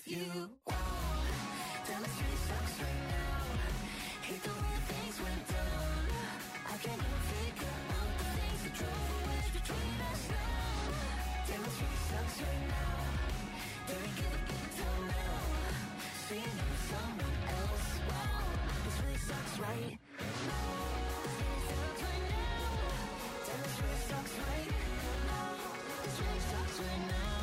you. Damn, this really sucks right now. Hate the way things went down. I can't even figure out the things that drove a wedge between us now. Damn, this really sucks right now. There ain't gonna be till now. Seeing you with someone else. Wow, this really sucks right now. This really sucks right now. Damn, this really sucks right now. This really sucks right now.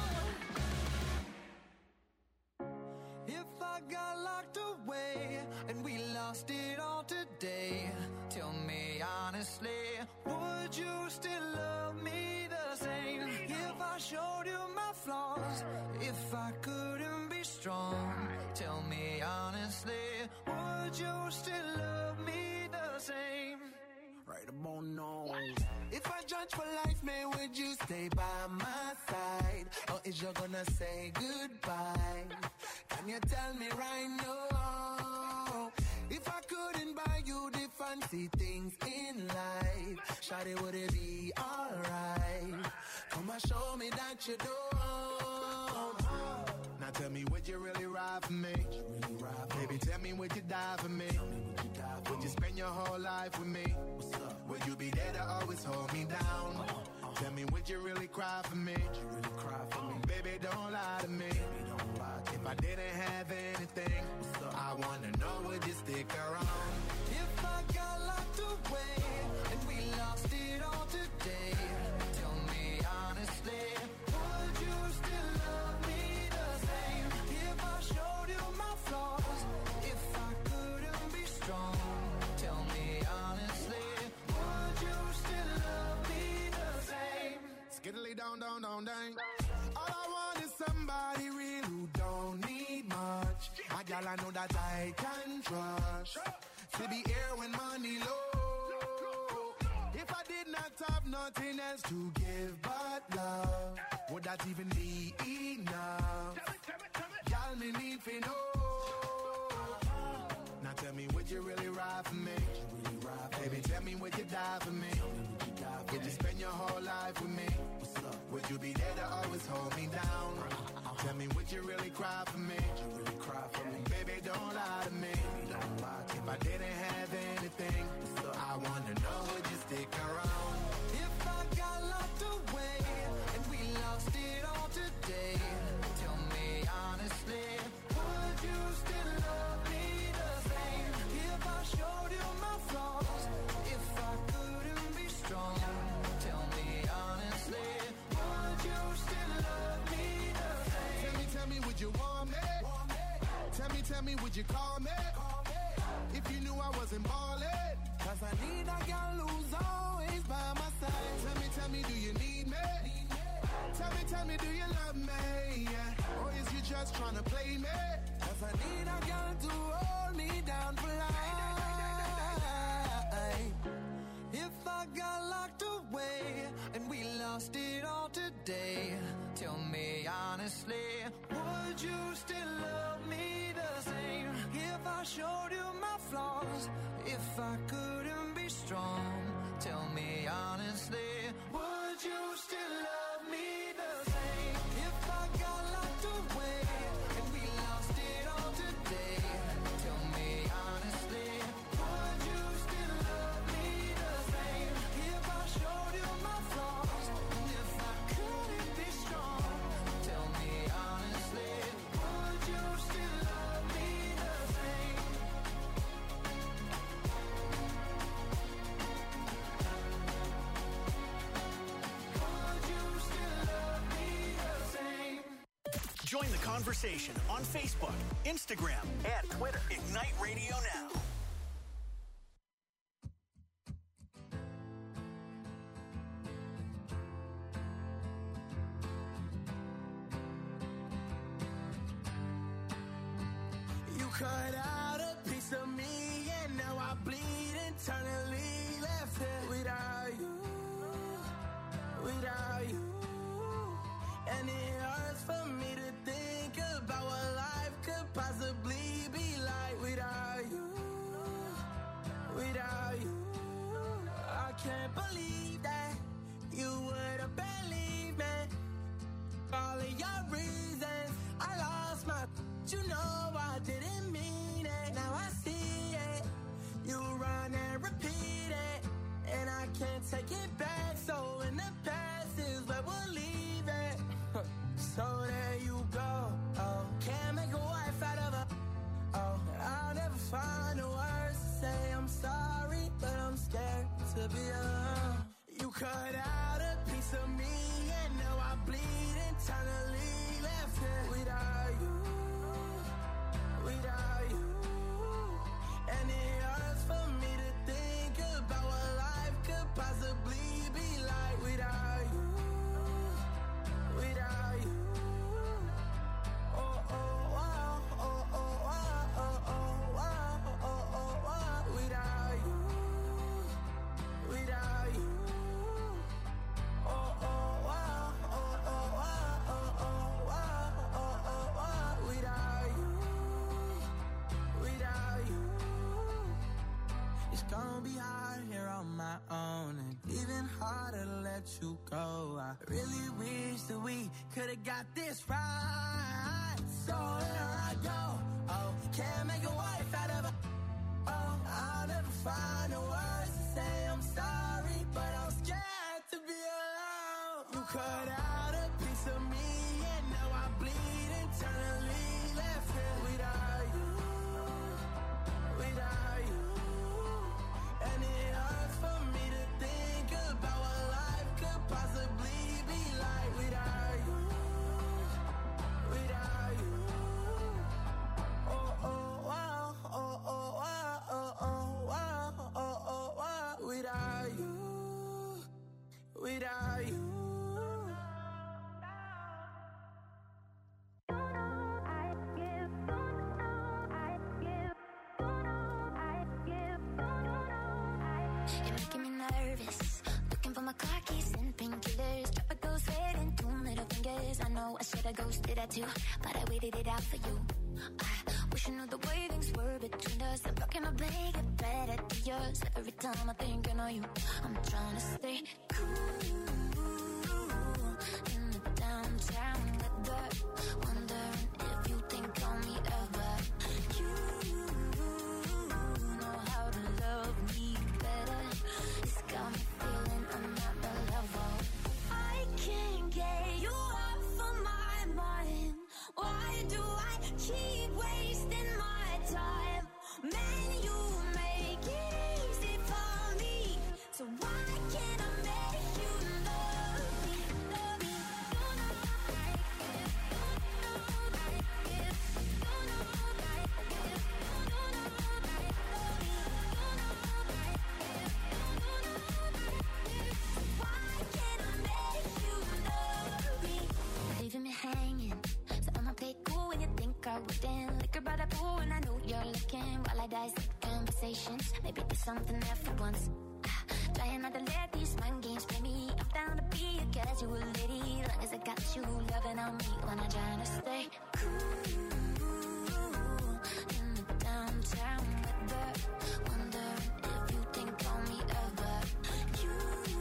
If I got locked away and we lost it all today, tell me honestly, would you still love me the same? If I showed you my flaws, if I couldn't be strong, tell me honestly, would you still love me the same? Right about now. If I judge for life, man, would you stay by my side? Or is you gonna say goodbye? Can you tell me right now? If I couldn't buy you the fancy things in life, shawty, would it be alright? Come and show me that you don't. Now tell me, would you really ride for me? Baby, tell me, would you die for me? Would you spend your whole life with me? Would you be there to always hold me down? Tell me, would you really cry for me? Baby, don't lie to me. If I didn't have anything, I wanna know, would you stick around? If I got locked away and we lost it all today, tell me honestly, would you still love me the same? If I showed you my flaws, if I couldn't be strong, tell me honestly, would you still love me the same? Skiddly down, down, down, down. All I want is somebody real who don't need much. A gal I know that I can trust. To be here when money low. If I did not have nothing else to give but love, would that even be enough? Y'all me need to know. Now tell me, would you really ride for me? Baby, tell me, would you die for me? Would you spend your whole life with me? Would you be there to always hold me down? Tell me, would you really cry for me? Baby, don't lie to me. If I didn't have anything, I wanna know, would you stick around? If I got locked away and we lost it all today, tell me honestly, would you still love me the same? If I showed you my flaws, if I couldn't be strong, tell me honestly, would you still love me the same? Tell me, would you want me? Tell me, would you call me? If you knew I wasn't ballin', 'cause I need a girl who's always by my side. Tell me, do you need me? Tell me, do you love me? Yeah. Or is you just trying to play me? 'Cause I need a girl to hold me down for life. If I got locked away and we lost it all today, tell me honestly, would you still love me the same? If I showed you my flaws, if I couldn't be strong, tell me honestly, would you still love me the same? If I got locked away and we lost it all today, tell me honestly, would you still love me the same? If I showed you my flaws, and if I couldn't be strong, tell me honestly, would you still love me the same? Would you still love me the same? Join the conversation on Facebook, Instagram, and Twitter. Ignite Radio Now. You cut out a piece of me and now I bleed internally, left it without you, without you. And it hurts for me to think about what life could possibly be like without you, without you. I can't believe that you would have believed me. All of your reasons, I lost my be hard here on my own, and even harder to let you go. I really wish that we could've got this right. So here I go. Oh, can't make a wife out of a. Oh, I'll never find the words to say I'm sorry, but I'm scared to be alone. You cut out a piece of me, and now I bleed internally. Left here without you, without you. And it hurts for me to think about what life could possibly be like without you, without you. Oh, oh, wow, oh, oh, wow, oh, oh, wow, oh, oh, wow. Without you, without you. You're making me nervous. Looking for my car keys and painkillers. Drop a ghost head and 2 middle fingers. I know I should've ghosted that too, but I waited it out for you. I wish I knew the way things were between us. I'm broken my blanket, get better to yours. Every time I think I know you, I'm trying to stay cool in the downtown weather. Wondering if you think of me ever. You know how to love me better. It's got me feeling I'm not the level. I can't get you off of my mind. Why do I keep wasting my time? Man, you make it easy for me. So why can't I make you love me? Love me. You know I give. You know I give. You know I give. You know I love me. You know I give. You know I give. Why can't I make you love me? Leaving me hanging. So I'ma play cool when you think I wouldn't. Liquor by the pool and I know you're looking. While I dissect conversations, maybe there's something there for once. Trying not to let these mind games play me. I'm down to be a casual lady, long as I got you loving on me when I'm trying to stay cool in the downtown weather. Wondering if you think of me ever. You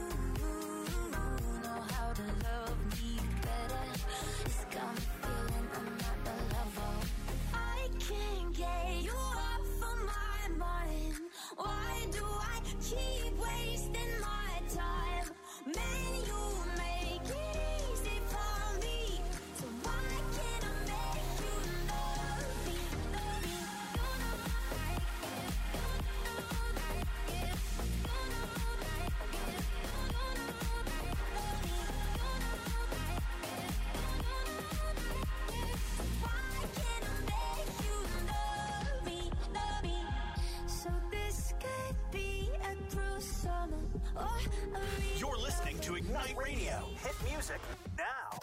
know how to love me better. It's got me feeling I'm not the level. I can't get you off of my mind. Why do I keep wasting my time? Man, you make it easy for me. So why can't I make you love me? Love me. You know I give. You know I give. You know I give. You know I love me. You know I give. You know I give. Why can't I make you love me? Love me. So this could be a cruel summer or a real. You're listening to Ignite Radio. Hit music now.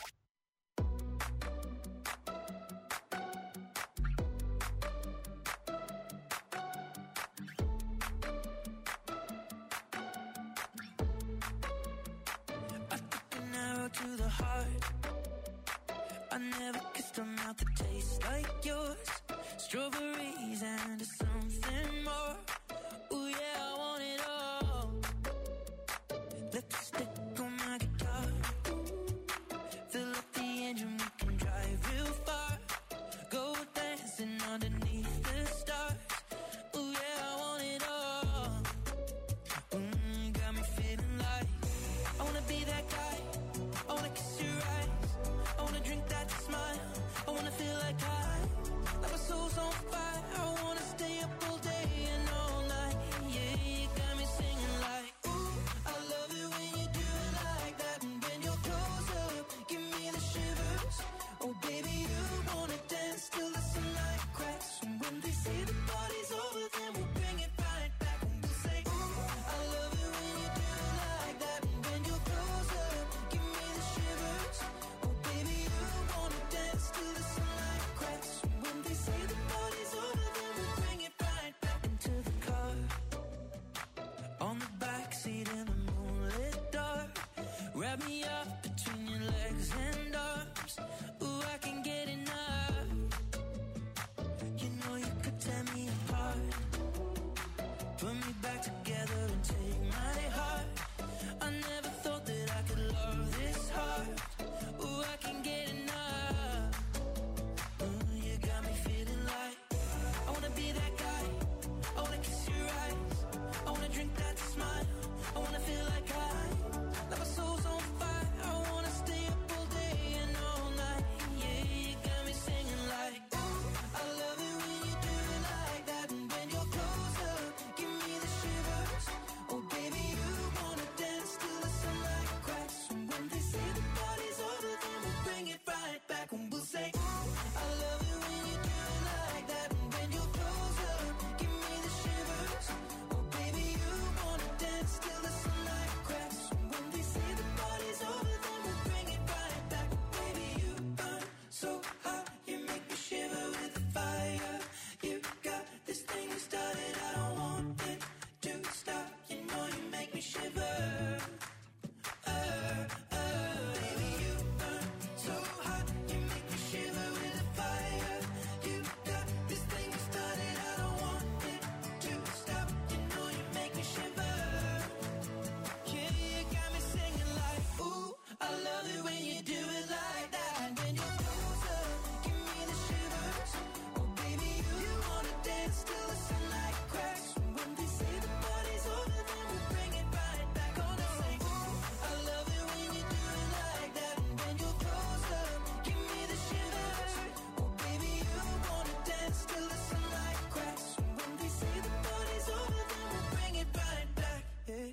I took an arrow to the heart. I never kissed a mouth that tastes like yours. Strawberries and something more. Ooh yeah, I want it all. Lipstick on my guitar. Fill up the engine, we can drive real far. Go dancing underneath the stars. Ooh yeah, I want it all. Got me feeling like I wanna be that guy. I wanna kiss your eyes. I wanna drink that smile. I wanna feel like my soul's on fire. I wanna stay up all day and all Put me back together and take my heart. I never thought that I could love this hard. Ooh, I can't get enough. You got me feeling like I wanna be that guy. I wanna kiss your eyes. I wanna drink that smile. I wanna feel like like my soul's on fire. I wanna stay up all day and all night. Yeah, you got me singing like, ooh, I love it when you do it like that. And when you're closer, give me the shivers. Oh baby, you wanna dance till the sunlight cracks. And when they say the party's over, then we'll bring it right back. And we'll say, ooh, I love it when you do it like that. And when you're closer, give me the shivers. Oh baby, you wanna dance till the sunlight cracks. And when they say the party's over, then we'll bring it right back. Baby, you burn so hot, you make me shiver with the fire. You got this thing you started, I don't want it to stop. You know you make me shiver. Baby, you burn so hot, you make me shiver with the fire. You got this thing you started, I don't want it to stop. You know you make me shiver. Yeah, you got me singing like, ooh, I love it when you do it like that. And when you're closer, give me the shivers. Oh baby, you wanna dance till the sunlight cracks. And when they say the party's over, then we'll bring it right back. Gonna say, ooh, I love it when you do it like that. And when you're closer, give me the shivers. Oh baby, you wanna dance till the sunlight cracks. And when they say the party's over, then we'll bring it right back. Yeah.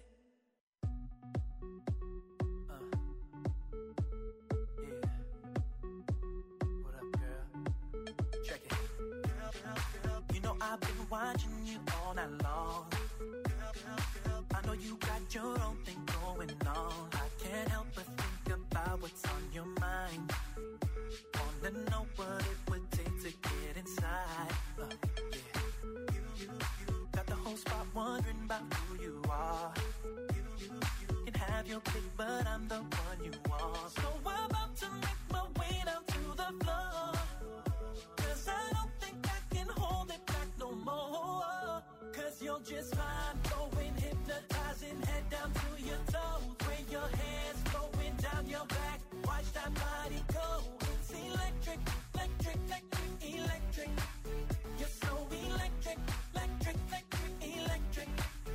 What up, girl? Check it. You know I've been watching you all night long. I know you got your own thing going on. I can't help but think about what's on your mind. Wanna know what it would take to get inside. Got the whole spot wondering about who you are. You can have your pick, but I'm the one you want. So I'm about to make my way down to the floor. 'Cause I don't think I can hold it back no more. 'Cause you're just fine, going hypnotizing, head down to your toes. Where your hands going down your back, watch that body go. It's electric, electric, electric, electric. You're so electric, electric, electric, electric.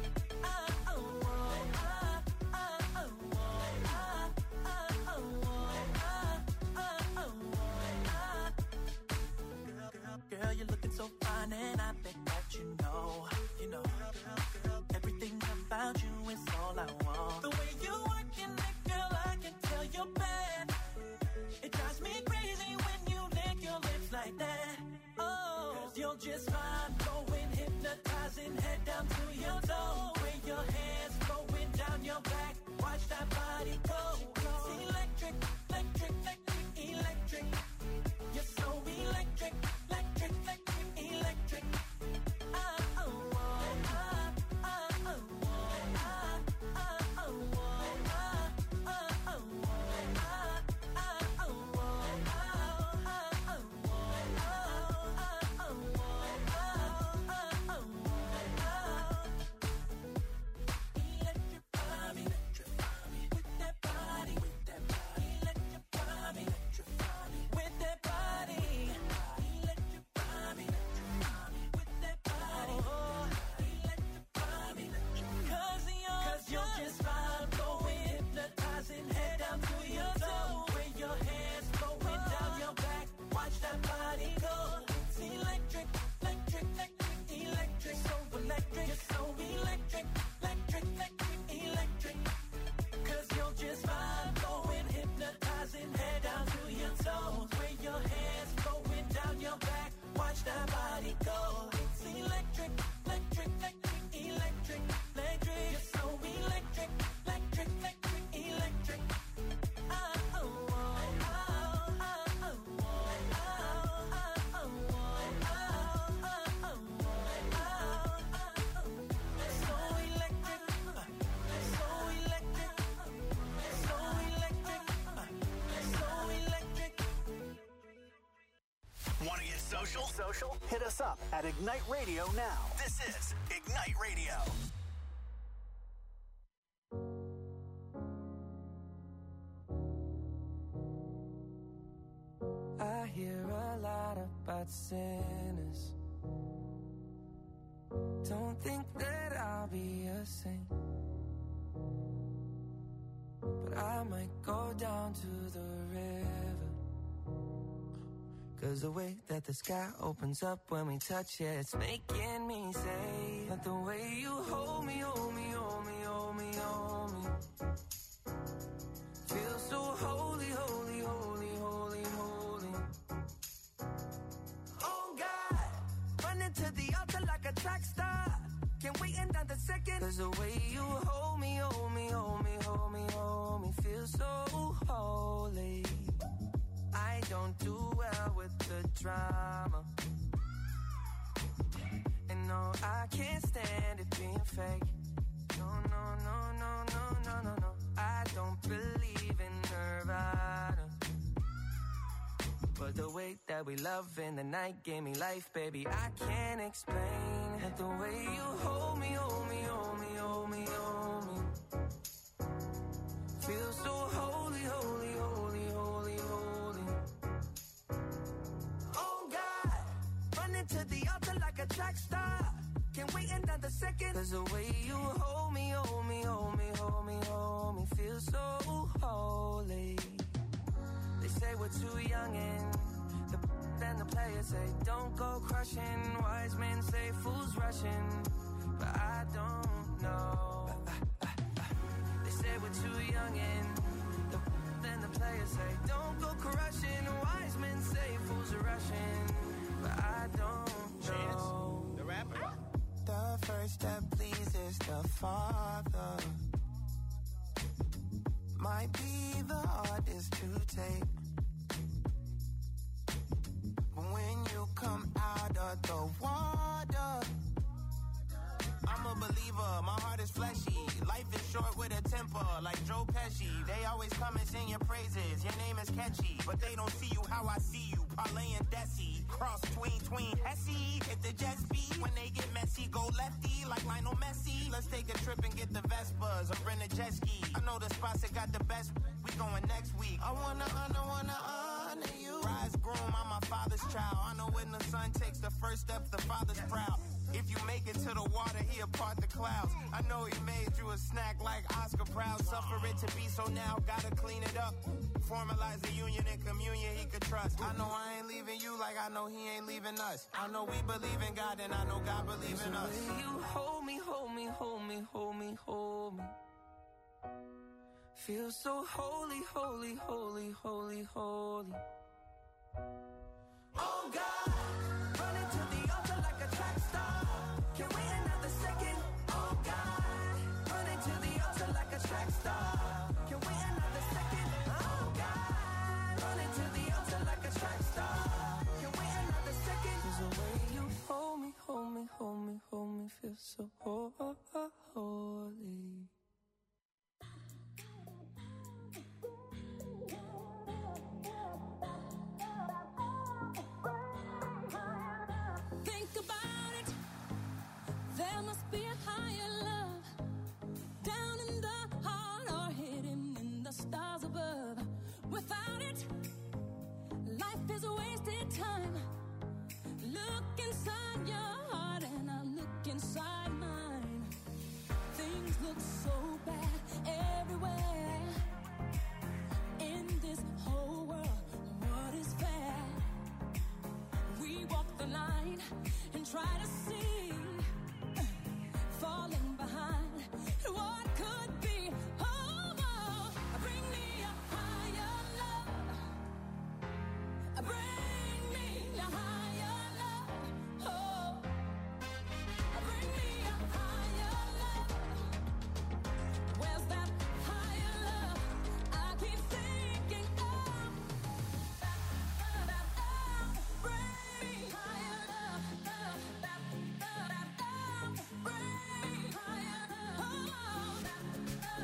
Girl, you're looking so fine, and I bet that you know, everything about you is all I want. The way you working it, girl, I can tell you're bad. It drives me crazy when you lick your lips like that. Oh, 'cause you're just fine, going hypnotizing, head down to your toes. Where your hands going down your back, watch that body go. It's electric, electric, electric, electric. You're so electric, electric, electric, electric. Electrify me with that body. Social? Hit us up at Ignite Radio now. This is Ignite Radio. I hear a lot about sinners. Don't think that I'll be a saint, but I might go down to the river. 'Cause the way that the sky opens up when we touch it, it's making me say that the way you hold me, hold me, hold me, hold me, hold me, feels so holy, holy, holy, holy, holy. Oh God, running to the altar like a track star. Can't wait another second. 'Cause the way you hold me, hold me, hold me, hold me, hold me, feels so holy. I don't do well with the drama, and no, I can't stand it being fake. No, no, no, no, no, no, no, no. I don't believe in Nirvana, but the way that we love in the night gave me life, baby. I can't explain that the way you hold me, hold me, hold me, hold me, hold me, feels so holy, holy, holy, holy, holy. Oh God, running to the altar like a track star. Can't wait another second. 'Cause the way you hold me, hold me, hold me, hold me, hold me, feels so holy. They say we're too young and then the players say don't go crushing. Wise men say fools rushing, but I don't know. They say we're too young and then the players say don't go crushing. Wise men say fools are rushing, but I don't know. The rapper. The first step pleases the Father. Might be the hardest to take, but when you come out of the water, I'm a believer, my heart is fleshy. Life is short with a temper, like Joe Pesci. They always come and sing your praises, your name is catchy, but they don't see you how I see you. Parlay and Desi, cross tween, Hesse. Hit the jet speed, when they get messy, go lefty, like Lionel Messi. Let's take a trip and get the Vespas, or rent a jet ski. I know the spots that got the best, we going next week. I wanna honor you. Rise groom, I'm my father's child. I know when the son takes the first step, the father's proud. If you make it to the water, he'll part the clouds. I know he made you a snack like Oscar Proud. Suffer it to be so now, gotta clean it up. Formalize the union and communion he could trust. I know I ain't leaving you like I know he ain't leaving us. I know we believe in God and I know God believes in us. You hold me, hold me, hold me, hold me, hold me, feel so holy, holy, holy, holy, holy. Oh God, running to the altar like a track star. Can't wait another second. Oh God, running to the altar like a track star. Can't wait another second. Oh God, running to the altar like a track star. Can't wait another second. 'Cause the way you hold me, hold me, hold me, hold me, feel so holy. Think about it. There must be a higher love down in the heart or hidden in the stars above. Without it, life is a wasted time. Look inside your heart and I look inside mine. Things look so bad everywhere. In this whole world, what is fair? We walk the line and try to see, falling behind what could be. Oh, oh, bring me a higher love. Bring me a higher love. Oh, bring me a higher love. Where's that higher love? I keep thinking of. Bring me higher love. Bring me higher love.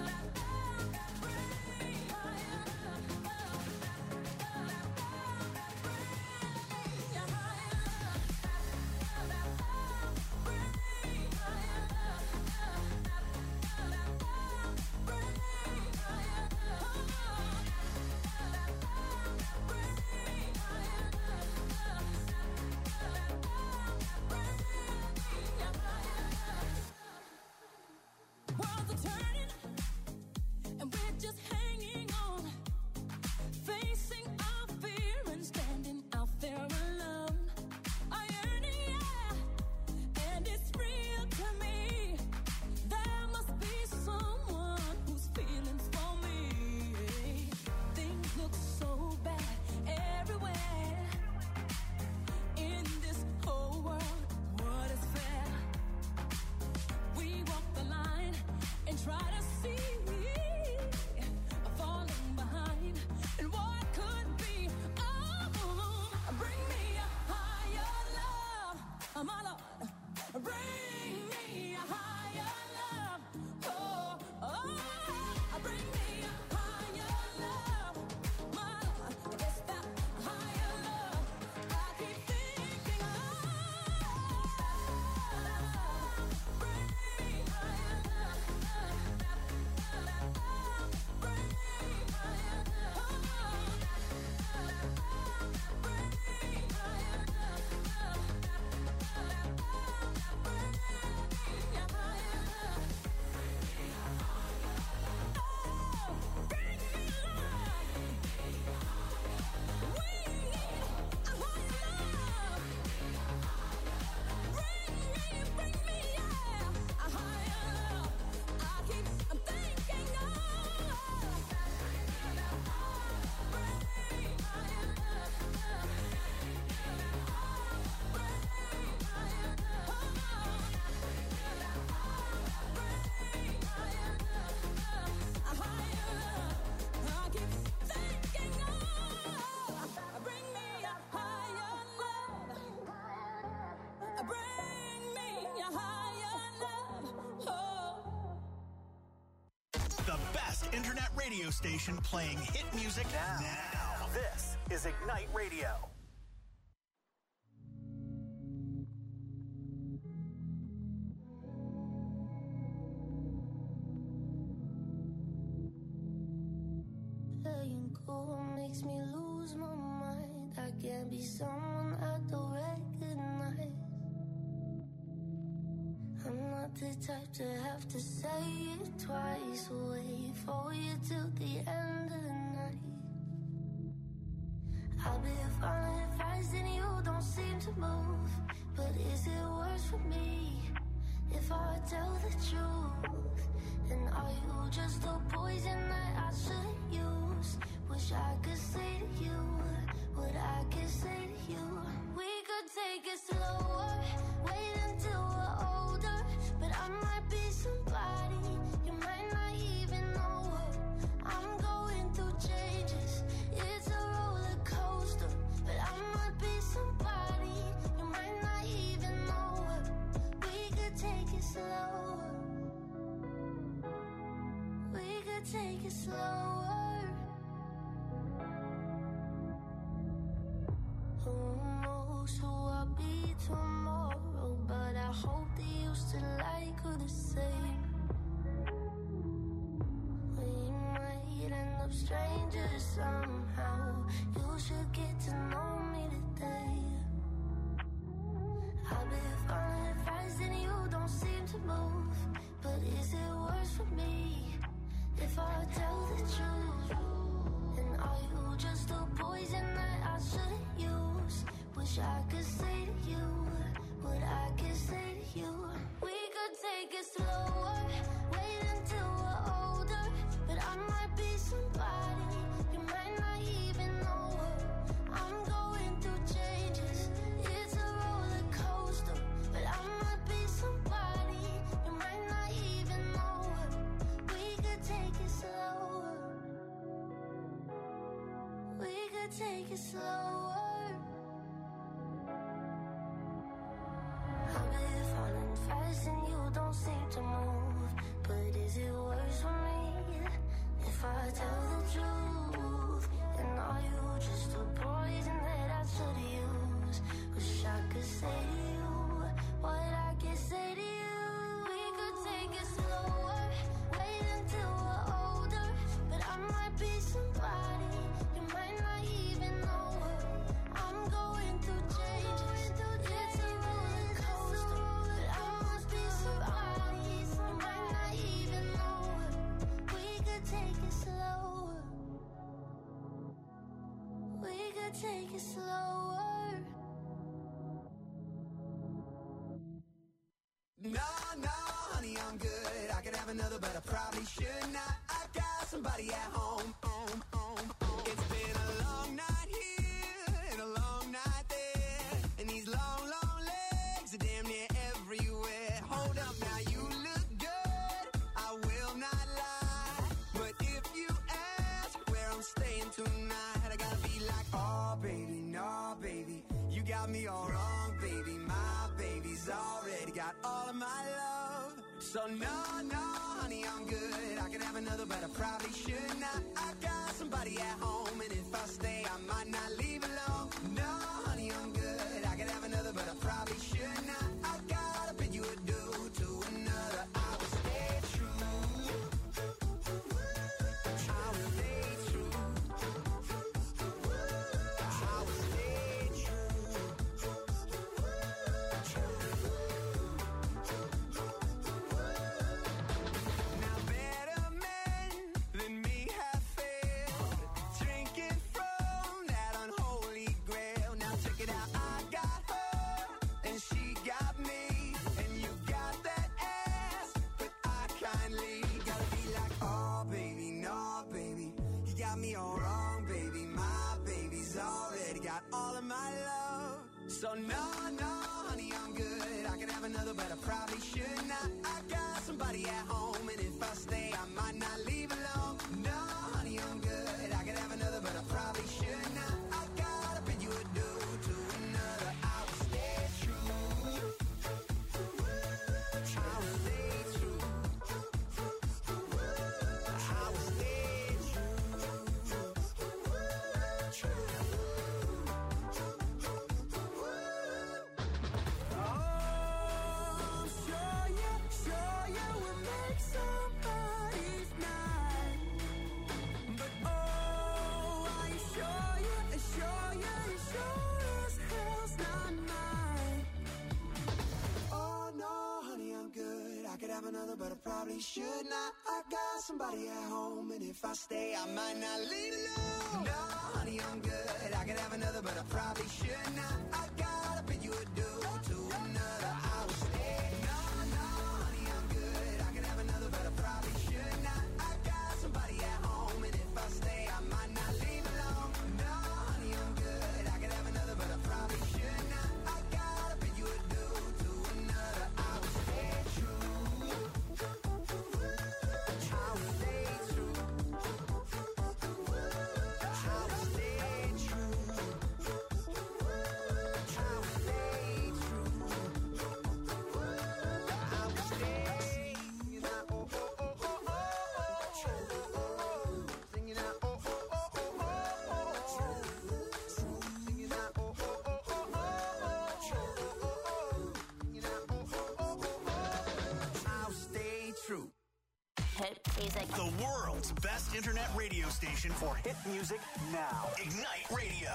radio station playing hit music now. This is Ignite Radio. Playing cool makes me lose my mind. I can't be someone I don't recognize. I'm not the type to have to say it twice. Wait for you till the end of the night. I'll be following advice and you don't seem to move. But is it worse for me if I tell the truth? And are you just a poison that I shouldn't use? Wish I could say to you what I could say to you. We could take it slower, wait until we're older. But I might be somebody you might not even know her. I'm going through changes, it's a roller coaster. But I might be somebody you might not even know her. We could take it slower. We could take it slower. Who knows who I'll be tomorrow? But I hope that you still like her the same. We might end up strangers somehow. You should get to know me today. I've been following advice and you don't seem to move. But is it worse for me if I tell the truth? And are you just a poison that I shouldn't use? Wish I could say to you what I could say to you. We could take it slower, wait until we're older. But I might be somebody you might not even know her. I'm going through changes, it's a roller coaster. But I might be somebody you might not even know her. We could take it slower. We could take it slower. I've been falling fast and you don't seem to move. But is it worse for me if I tell the truth? And are you just a poison that I should use? Wish I could say to you what I can say to you. We could take it slower, wait until we're older. But I might be somebody you might not even know her. I'm going through changes, it's a roller coaster. But I must be somebody you might not even know her. We could take it slower. We could take it slower. No, honey, I'm good. I could have another, but I probably should not. I got somebody at home. It's been a long night here and a long night there. And these long, long legs are damn near everywhere. Hold up now, you look good, I will not lie. But if you ask where I'm staying tonight, I gotta be like, oh baby, no baby, you got me all wrong, baby. My baby's already got all of my love. So no, honey, I'm good. I could have another, but I probably should not. I got somebody at home, and if I stay, I might not leave alone. No, honey, I'm good. I could have another, but I probably should not. I gotta bid you adieu to another. I will stay true. I will stay true. I will stay true. Now better men than me have failed, drinking from that unholy grail. Now check it out, I got her and she got me, and you got that ass, but I kindly gotta be like, oh baby, no baby, you got me all wrong, baby. My baby's already got all of my love. So no, honey, I'm good. I could have another, but I probably should not. I got somebody at home, and if I stay, I might not leave alone. No, honey, I'm good. I could have another, but I probably should not. I gotta bid you adieu to another. I will stay true. I will stay true. I will stay another, but I probably should not. I got somebody at home, and if I stay, I might not leave alone. No, honey, I'm good. I could have another, but I probably should not. I gotta pay you a due to another. I would stay. No, honey, I'm good. I could have another, but I probably should not. I got somebody at home, and if I stay, I might not leave alone. No, honey, I'm good. I could have another, but I probably should not. I gotta pay you a due to another. I would stay true. I would stay true. I would stay true. I would stay true. I would stay. Singing out, oh, oh, oh, oh, oh. Singing out, oh, oh, oh, oh, oh. Singing out, oh, oh, oh, oh, oh. Singing out, oh, oh, oh, oh. I'll stay true. Hit music. The world's best internet radio station for hit music now. Ignite Radio.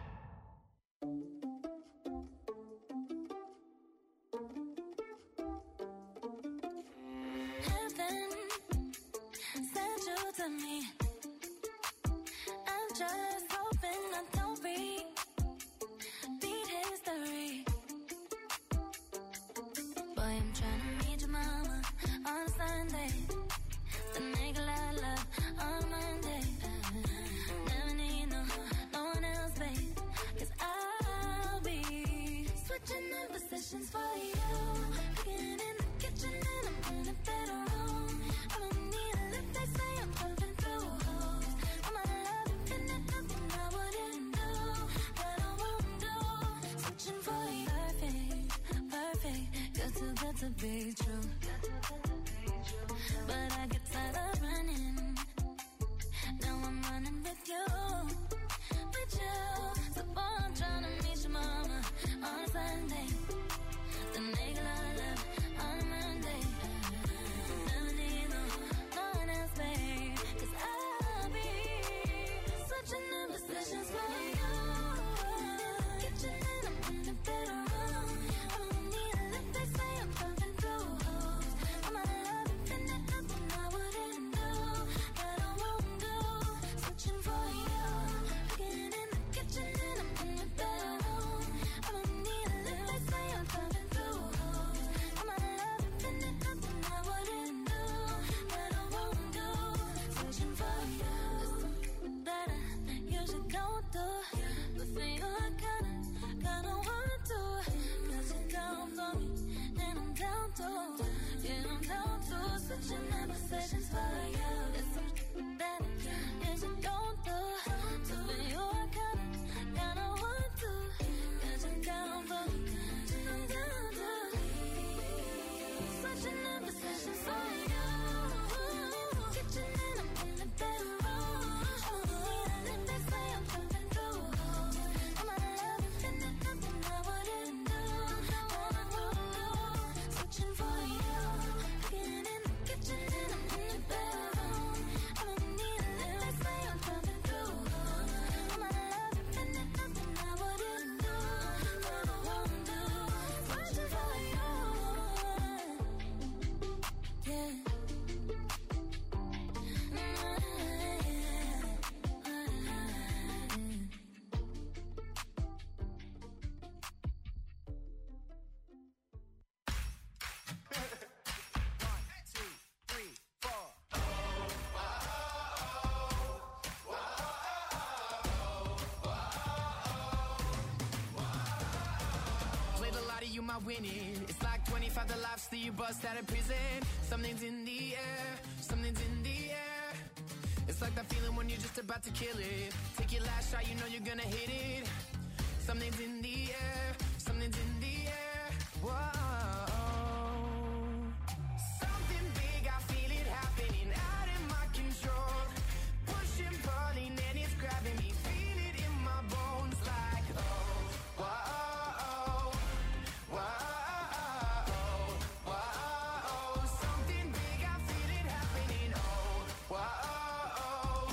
Heaven sent you to me. I'm just hoping I don't repeat history. Boy, I'm trying to meet your mama on Sunday. To make a lot of love on Monday. Never need no one else, babe. 'Cause I'll be switching in positions for you. Cooking in the kitchen and I'm in the bedroom. I don't need a lift, they say I'm pumping through holes. I'm out of love and finding nothing I wouldn't do, that I won't do. Switching for you. Perfect, good too good to be true. But I get tired of running. Now I'm running with you. So boy, I'm trying to meet your mama on Sunday. To make a lot of love on Monday. Never need no one else, babe. 'Cause I'll be switching in positions for you. Kitchen and I'm in the bedroom. I don't need a lift, they say I'm pumping through holes. I'm out of love and finding nothing I wouldn't do, that I won't do. Switching for you. Cooking in the kitchen and I'm in the bedroom. I don't need a lift, they say I'm pumping through holes. I'm out of love and finding nothing I wouldn't do, that I won't do. Switching for you. That I usually don't do. But for you I kinda want to. 'Cause you're down for me and I'm down to. Yeah, I'm down to. Switching my positions for you. It's something that I usually don't do. So for you I kinda want to. 'Cause you're down for me and I'm down to. Switching my positions for you. Kitchen and I'm in the bedroom. If they say I'm pumping through holes, I'm out of love and finding nothing I wouldn't do, that I won't do. Switching for you. Cooking in the kitchen and I'm in the bedroom. I don't need a lift, they say I'm pumping through holes. I'm out of love and finding nothing I wouldn't do, that I won't do. Switching for you. Yeah. Played a lot of you, my winning. It's like 25 the lives that you bust out of prison. Something's in the air, something's in the air. It's like that feeling when you're just about to kill it. Take your last shot, you know you're gonna hit it. Something's in the air, something's in the air. Whoa. Something big, I feel it happening out in my control. Pushing, pulling, and it's grabbing me. Feel it in my bones like, oh, whoa, whoa, whoa. Something big, I feel it happening. Oh, whoa,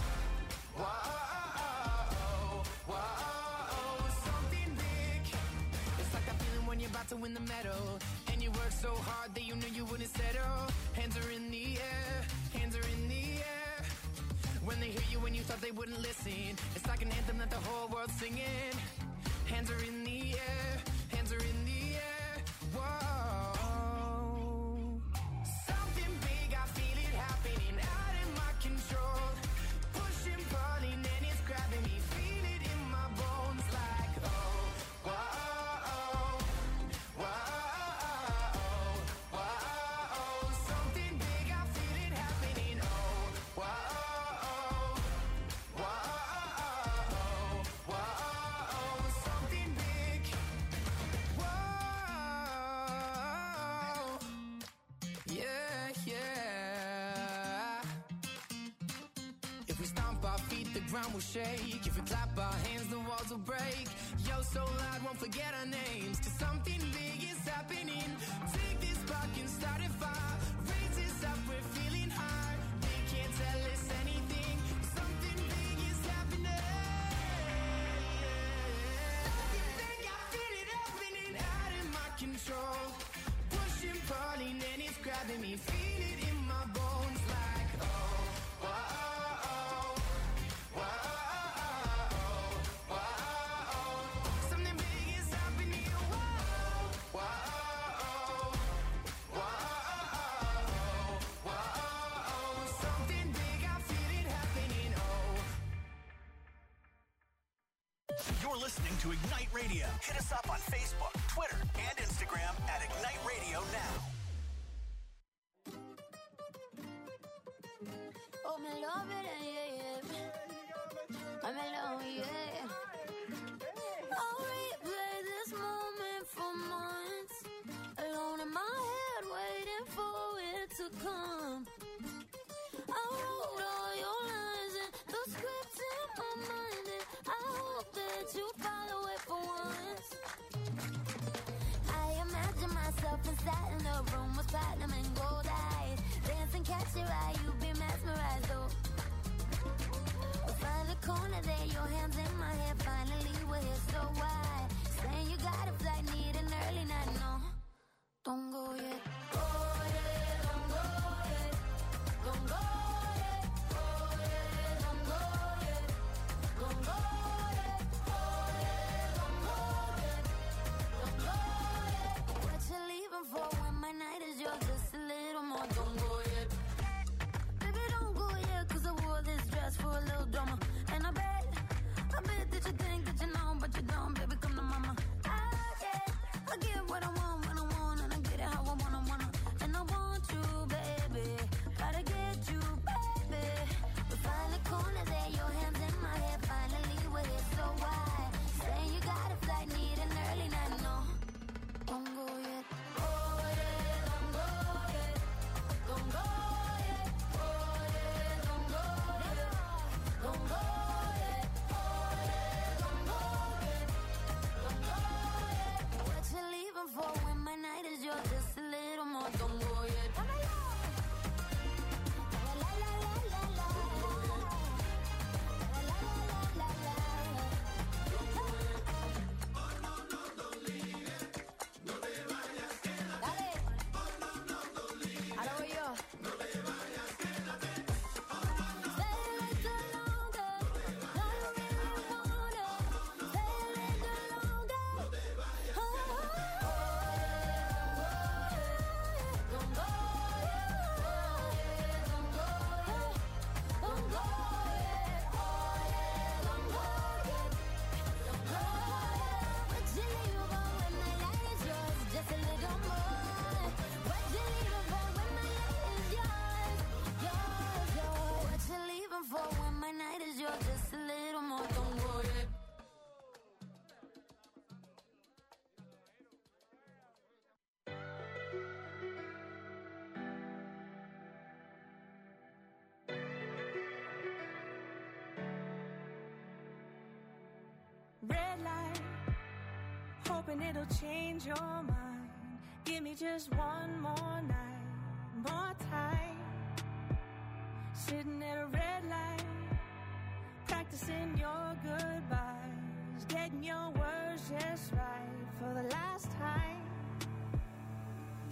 whoa, whoa. Something big. It's like that feeling when you're about to win the medal. And you you work so hard that you knew you wouldn't settle. Hands are in the air, hands are in the air. When they hear you when you thought they wouldn't listen, it's like an anthem that the whole world's singing. Hands are in the air, hands are in the air. Whoa. Something big, I feel it happening out in my control. Pushing, pulling, and it's grabbing me. Feel it in my bones like, oh, whoa, whoa, whoa. Something big, I feel it happening. Oh, whoa, whoa, whoa. Something big. Whoa. Yeah, yeah. If we stomp our feet, the ground will shake. If we clap our hands, the walls will break. Yo, so loud, won't forget our names. 'Cause something big is happening. Take this spark and start a fire. Raise this up, we're feeling high. They can't tell us anything. Something big is happening. Something big, I feel it happening out in my control. Pushing, pulling, and it's grabbing me. Feel it in my bones like, oh, whoa, whoa, whoa. Something big is happening. Whoa, whoa, whoa. Something big, I feel it happening. Oh. You're listening to Ignite Radio. Hit us up on Facebook, Twitter, and Instagram at Ignite Radio Now. Oh, me love it, yeah, yeah. I'm alone, yeah. I'll replay this moment for months. Alone in my head, waiting for it to come. I wrote all your lines and the scripts in my mind, and I hope that you follow it for once. I imagine myself inside in the room with platinum and gold eyes. Dance and catch your eye, you be mesmerized, though. We'll find the corner there, your hands in my hair. Finally, we're here, so why? Saying you got a flight, need an early night, no. Don't go yet. Go yet, don't go yet. Don't go yet. Go yet, don't go yet. Don't go yet. Go yet, don't go yet. Don't go yet. What you leaving for when my night is yours? Just a little more. Don't go yet. Baby, don't go yet, 'cause I wore this dress for a little drama. And I bet that you think that you know, but you don't. Baby, come to mama. I get what I want when I want, and I get it how I wanna. And I want you, baby. Gotta get you, baby. We find the corner there, your hands in my hair. Finally, we're here, so why? Saying you got a flight, need an early night, no. Don't go yet. Go yet, don't go yet. Don't go yet. Go yet, don't go yet. Don't go yet. Go yet, don't go yet. Don't go yet. What you leaving for when my night is yours? Just a little more. Don't go yet. La la la la la la. La la la la la la. Dale. Ahora voy yo. Stay a little longer. No, you really wanna. Stay a little longer. Oh, don't go yet. Don't go yet. Don't go yet. Oh, yeah, don't go yet. Don't go yet. What you leaving for when my light is yours? Just a little more. What you leaving for when my light is yours? Yours, yours. What you leaving for when my night is yours? Just a little more. Don't go yet. Red light, hoping it'll change your mind. Give me just one more night, more time. Sitting at a red light, practicing your goodbyes, getting your words just right for the last time.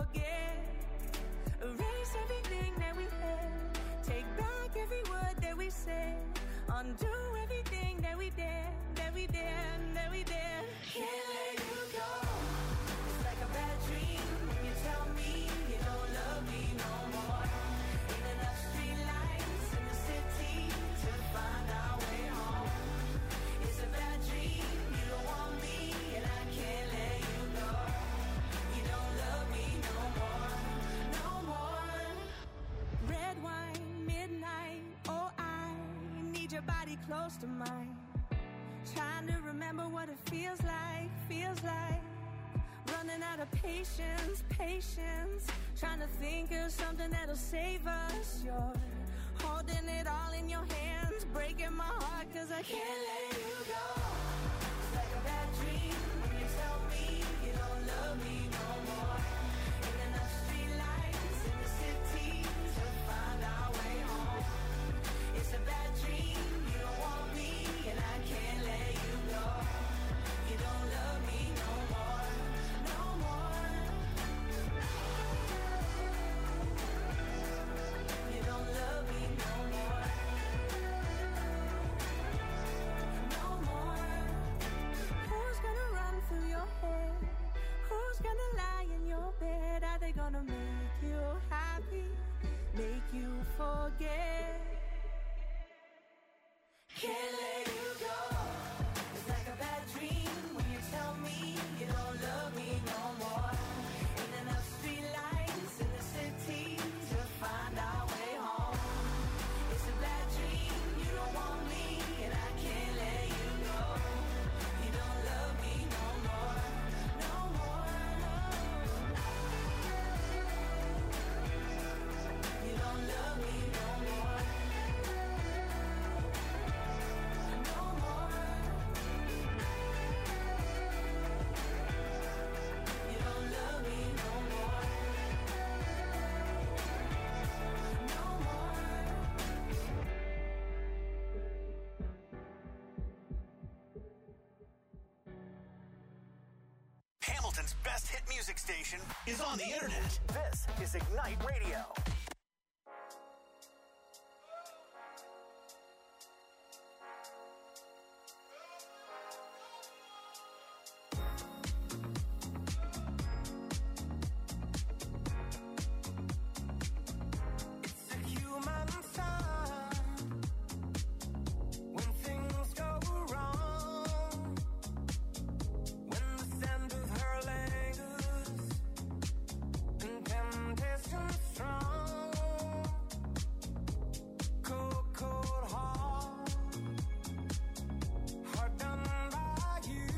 forget. Erase everything that we had. Take back every word that we said. Undo everything that we did, that we did, that we did. Can't let you go. It's like a bad dream when you tell me you don't love me no more. Ain't enough streetlights in the city to find our way home. It's a bad dream, you don't want me, and I can't let you go. You don't love me no more, no more. Red wine, midnight, oh I need your body close to mine. Trying to remember what it feels like, feels like. Running out of patience, patience. Trying to think of something that'll save us. You're holding it all in your hands, breaking my heart 'cause I can't let you go. It's like a bad dream when you tell me you don't love me no more. Ain't enough streetlights in the city to find our way home. It's a bad dream, you don't want me, and I can't let you go. You don't love me no more, no more. You don't love me no more, no more. Who's gonna run through your head? Who's gonna lie in your bed? Are they gonna make you happy? Make you forget? Can't let you go. It's like a bad dream when you tell me you don't love me no more. Ain't enough streetlights in the city to find our way home. It's a bad dream, you don't want me, and I can't let you go. You don't love me no more, no more. You don't love me no more. No more. You don't love me no more. No more. Hamilton's best hit music station is on the internet. This is Ignite Radio. It's a human sign when things go wrong. When the scent of her lingers and temptation strong. Cold, cold heart, hard done by you.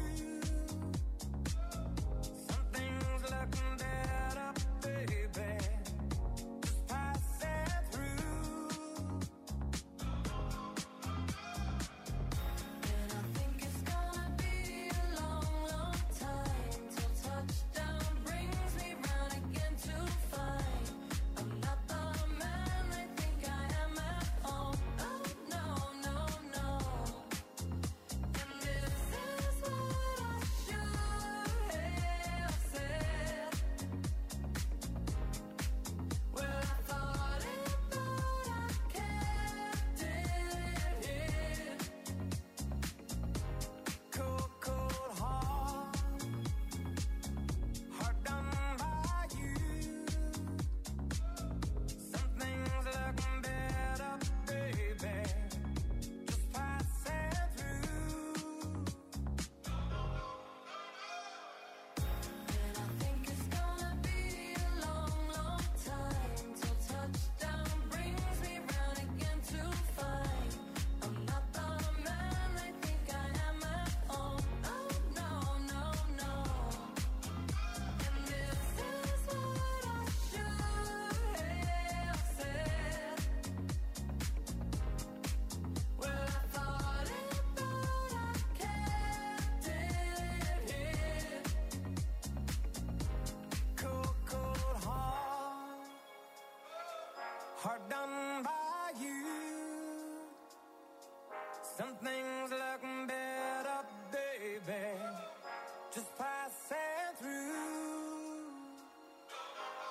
Something's looking better, baby. Just pass it through. And I think it's gonna be a long, long time till touchdown brings me round again to find I'm not the man they think I am at home. Oh no, no, no. And this is what I should have said. Well, I thought it, but I kept it hid. Cold, cold heart, hard done by you. Something's looking better, baby. Just pass it through. And I think it's gonna be a long, long time till touchdown brings me round again to find I'm not the man they think I am at home. Oh no, no, no. And this is what I should have said. Well, I thought it, but I kept it hid. Cold, cold heart, hard done by you. Something's looking better, baby. Just pass it through.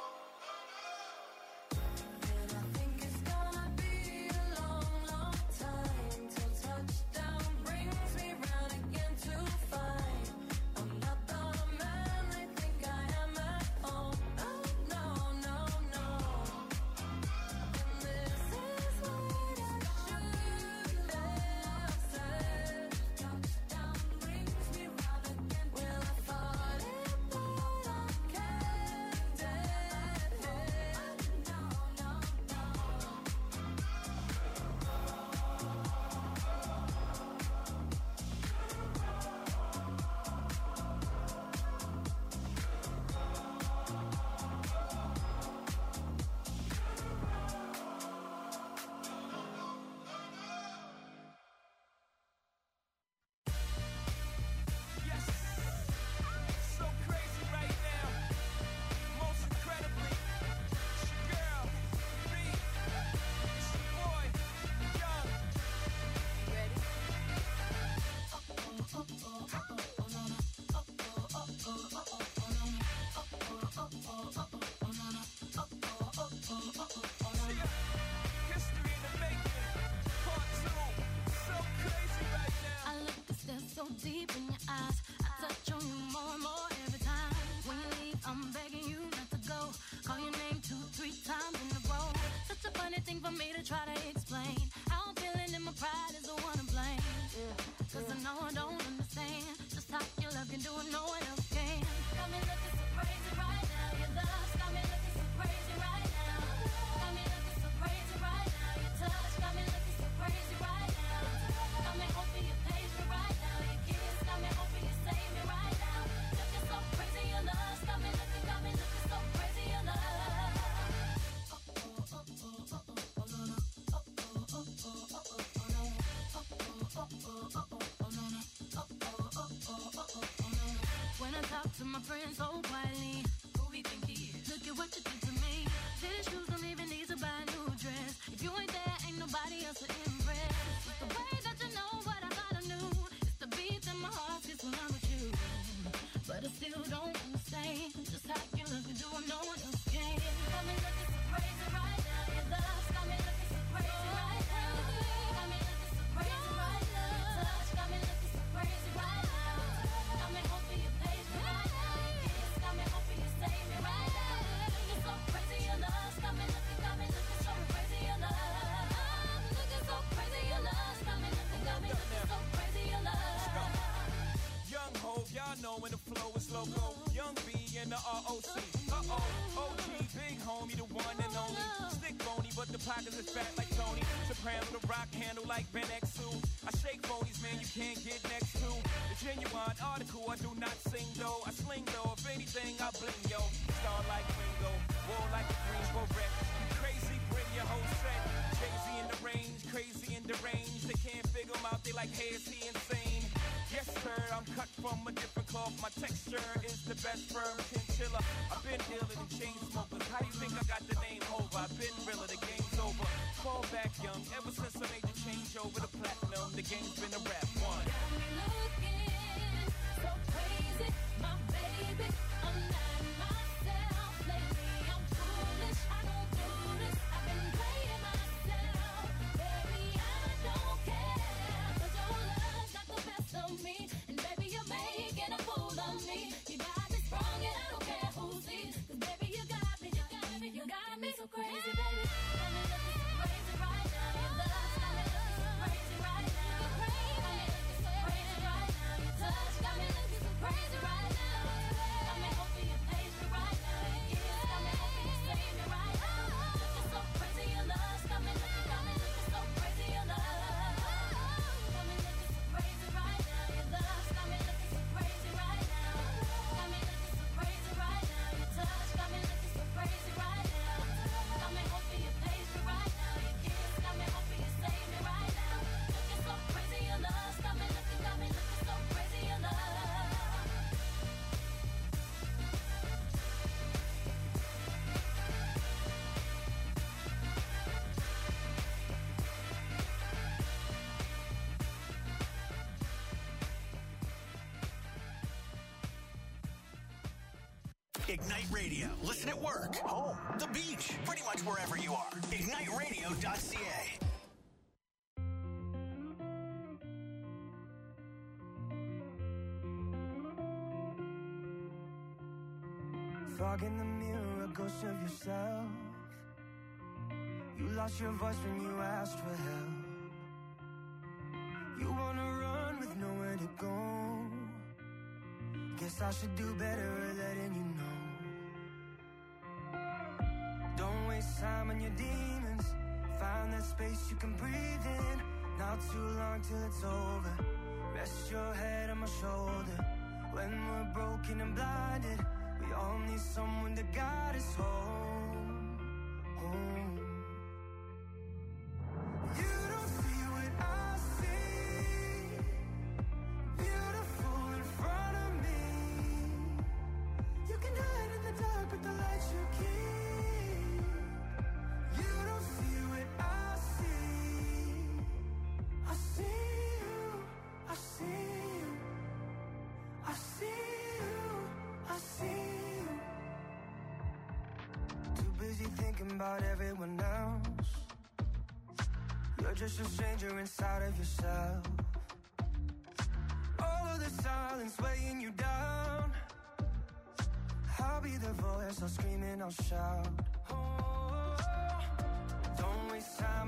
me to try to explain how I'm feeling and my pride is the one to blame. Cause I know I don't understand just how your love can do it, no one else can. Got me looking so crazy right now. Your love got me looking so crazy right now. Got me looking so crazy right now. Your touch got me looking so crazy right now. Got me hoping you page me right now. Your kiss got me hoping you save me right now. Looking so crazy, your love got me looking so crazy, your love. When I talk to my friends so quietly, who we think he is? Look at what you did to me. These shoes don't even need to buy a new dress. If you ain't there, ain't nobody else to impress. It's the way that you know what I thought I knew. It's the beat in my heart gets when I'm with you. But I still don't understand just how you look and do what no one else can. Got me looking so crazy right now. Your love got me looking so crazy right now. Got me looking so crazy right now. Your touch got me looking so crazy right now. Got me hoping you page me right now. Your kiss got me hoping you save me right now. Looking so crazy, your love got me looking so crazy, your love. Looking so crazy, your love got me looking so crazy, your love. Young Hov, y'all know when the flow is loco. Young B and the ROC. OG, big homie, the one and only. Stick bony, but the pockets is fat like Tony. Soprano, the rock handle like Ben X2. I shake phonies, man, you can't get next to. The genuine article, I do not sing though. I sling though, if anything, I bling yo. Star like Ringo, war like a Greensboro wreck. Crazy, bring your whole set. Crazy in the range, crazy in the range. They can't figure him out, they like, hey, is he insane? Yes, sir, I'm cut from a different cloth. My texture is the best firm chinchilla. I've been dealing in chain smokers. How you think I got the name over? I've been realer, the game's over. Fall back young, ever since I made the change over to platinum, the game's been a rap one. Got me looking so crazy, my baby. I'm not myself lately. I'm foolish, I don't do this. I've been playing myself, baby. I don't care, 'cause your love got the best of me, and baby you're making a fool of me. You got me sprung and I don't care who sees, 'cause baby you got me so crazy, baby. Got me looking so crazy right now. Your love got me looking so crazy right now. Got me looking so crazy right now. Your touch got me looking so crazy right now. Got me hoping you page me right now. Your kiss got me hoping you save me right now. Looking so crazy, your love got me looking so crazy, your love. Got me looking so crazy right now. Your love got me looking so crazy right now. Got me looking so crazy right now. Your touch got me looking so crazy right now. Got me hoping you page me right now. Your kiss got me hoping you save me right now. Looking so crazy, your love got me looking so crazy, your love. Ignite Radio. Listen at work, home, the beach, pretty much wherever you are. IgniteRadio.ca. Fog in the mirror, a ghost of yourself. You lost your voice when you asked for help. You wanna run with nowhere to go. Guess I should do better at letting you know. Don't waste time on your demons. Find that space you can breathe in. Not too long till it's over. Rest your head on my shoulder. When we're broken and blinded, we all need someone to guide us home. Home. You don't see what I see. Beautiful in front of me. You can hide in the dark, but the light you keep. You don't see what I see. I see you. I see you. I see you. I see you. Too busy thinking about everyone else. You're just a stranger inside of yourself. All of the silence weighing you down. I'll be the voice, I'll scream and I'll shout. Oh, don't waste time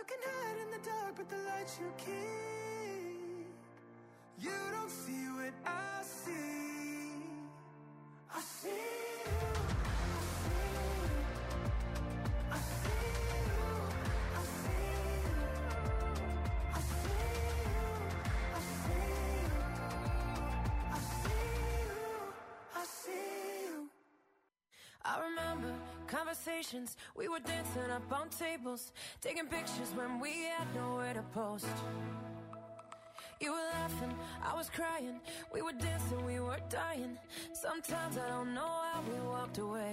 can hide in the dark, but the light you keep. You don't see what I see. I see you. I see you. I see you. I see you. I see you. I see you. I see you. I remember conversations, we were dancing up on tables, taking pictures when we had nowhere to post. You were laughing, I was crying, we were dancing, we were dying. Sometimes I don't know how we walked away.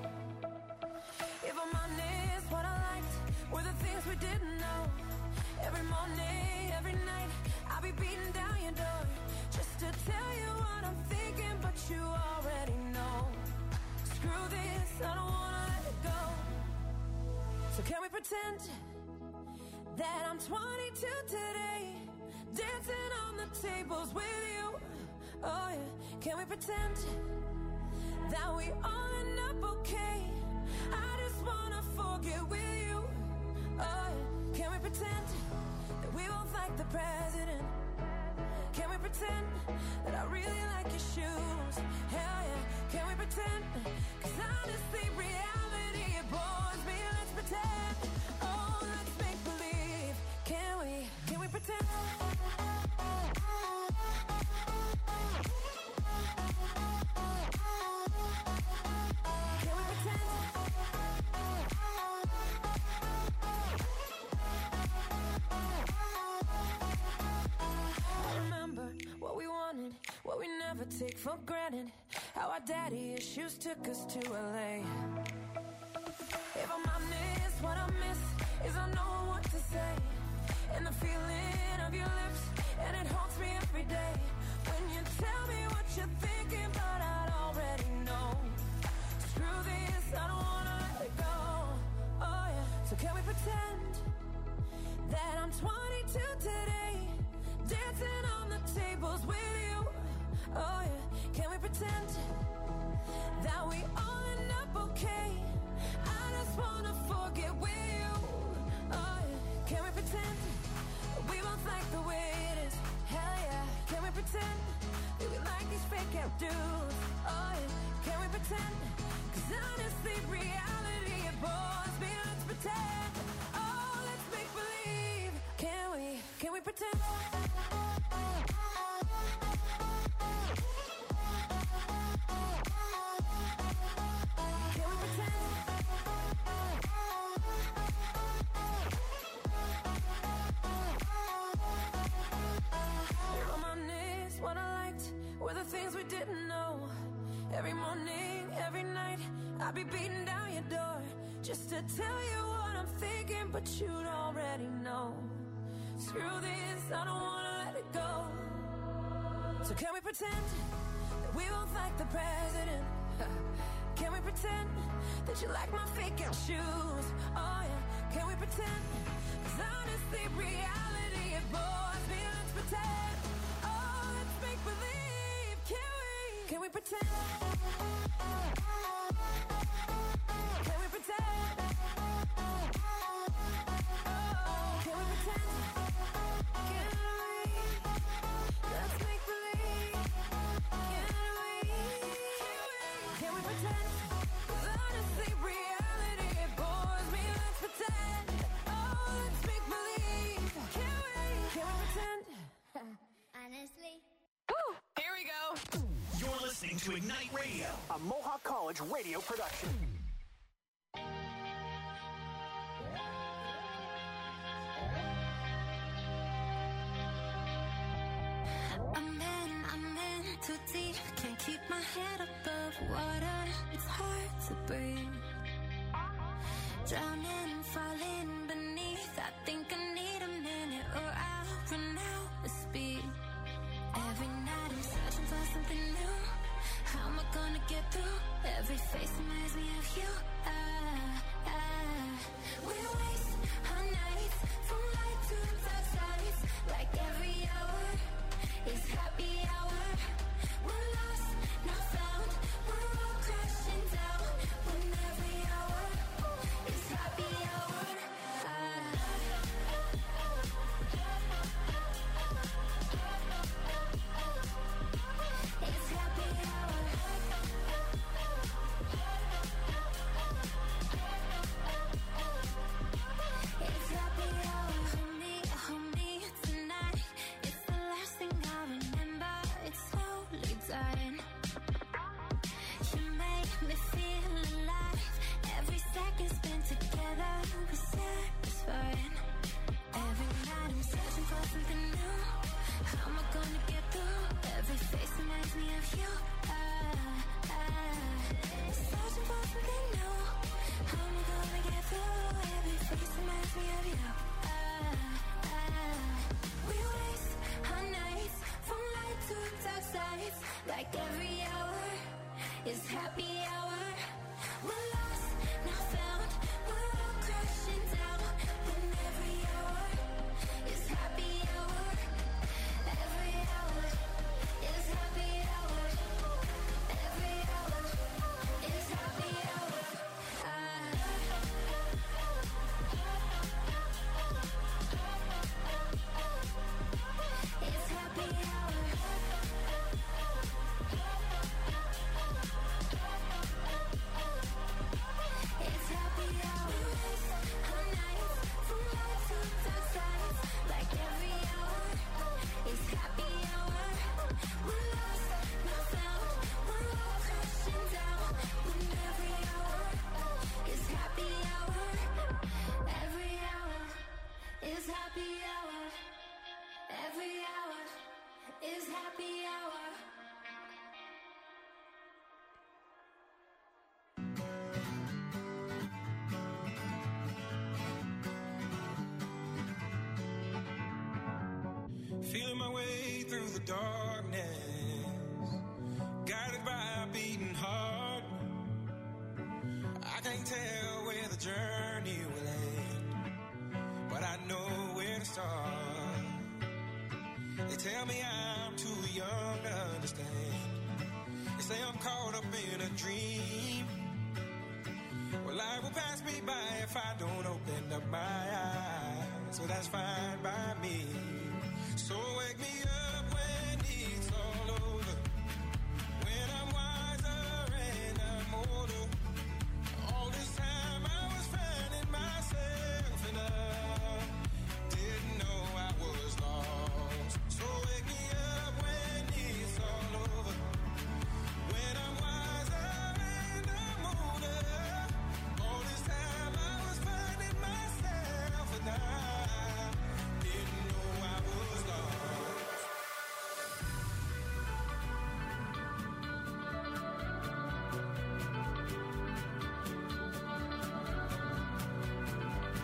If I'm honest, what I liked were the things we didn't know. Every morning, every night, I'll be beating down your door just to tell you what I'm thinking, but you already know. Screw this, I don't wanna let it go. So can we pretend that I'm 22 today, dancing on the tables with you? Oh yeah, can we pretend that we all end up okay? I just wanna forget with you. Oh yeah, can we pretend that we both like the president? Can we pretend that I really like your shoes? Hell yeah, can we pretend? 'Cause honestly, reality, it bores me. Let's pretend. Oh, let's make believe. Can we pretend? Can we pretend? I remember what we wanted, what we never take for granted. How our daddy issues took us to LA. If I'm honest, what I miss is I know what to say. And the feeling of your lips, and it haunts me every day. When you tell me what you're thinking, but I'd already know. Screw this, I don't wanna let it go. Oh yeah, so can we pretend that I'm 22 today, dancing on the tables with you? Oh yeah, can we pretend that we all end up okay? I just wanna forget with you. Oh yeah, can we pretend that we both like the way it is? Hell yeah, can we pretend that we like these fake out dudes? Oh yeah, can we pretend? 'Cause honestly, reality, it bores me. Let's pretend. Oh, let's make believe. Can we pretend? What I liked were the things we didn't know. Every morning, every night, I'd be beating down your door just to tell you what I'm thinking, but you'd already know. Screw this, I don't wanna let it go. So can we pretend that we both like the president? Can we pretend that you like my fake out shoes? Oh yeah, can we pretend? 'Cause honestly, reality, it bores me. Let's pretend. Make believe, can we pretend? Can we pretend? Can we pretend? Let's make believe. Can we pretend? 'Cause honestly, reality, it bores me. Let's pretend. Oh, let's make believe. Can we pretend? Honestly. Here we go. You're listening to Ignite Radio, a Mohawk College radio production. I'm in too deep. Can't keep my head above water. It's hard to breathe. Drowning, falling beneath. I think I need a minute or I'll run out of speed. Every night I'm searching for something new. How am I gonna get through? Every face reminds me of you. We waste our nights from light to dark sides. Like every hour is happy hour. We're lost, not found. We're all crashing down. When every hour is happy hour. face reminds me of you. We waste our nights from light to dark sides. Like every hour is happy hour. We're lost, not found. We're all crashing down. When every hour is happy hour. Every hour is happy hour. Every hour is happy hour. It's happy hour. It's happy hour. Our nights from light to dark sides. Like every hour is happy hour. We're lost, not found. We're all crashing down. When every hour is happy hour. Every hour is happy hour. Every hour is happy hour. Feeling my way through the darkness, guided by a beating heart. I can't tell where the journey will end, but I know where to start. They tell me I'm too young to understand. They say I'm caught up in a dream. Well, life will pass me by if I don't